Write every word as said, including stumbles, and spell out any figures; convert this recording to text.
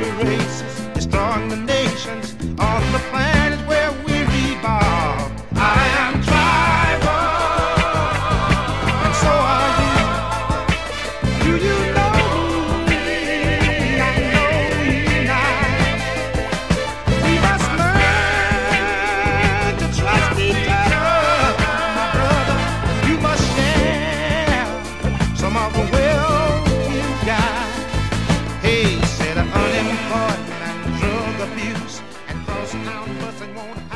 army races, destroying the nations on the planet where we revolve. I am tribal, and so are you. Do you know me? I know you now. We must learn to trust each other, my brother. You must share some of the wealth you got. Hey, said unemployment and drug abuse and cross-town busing won't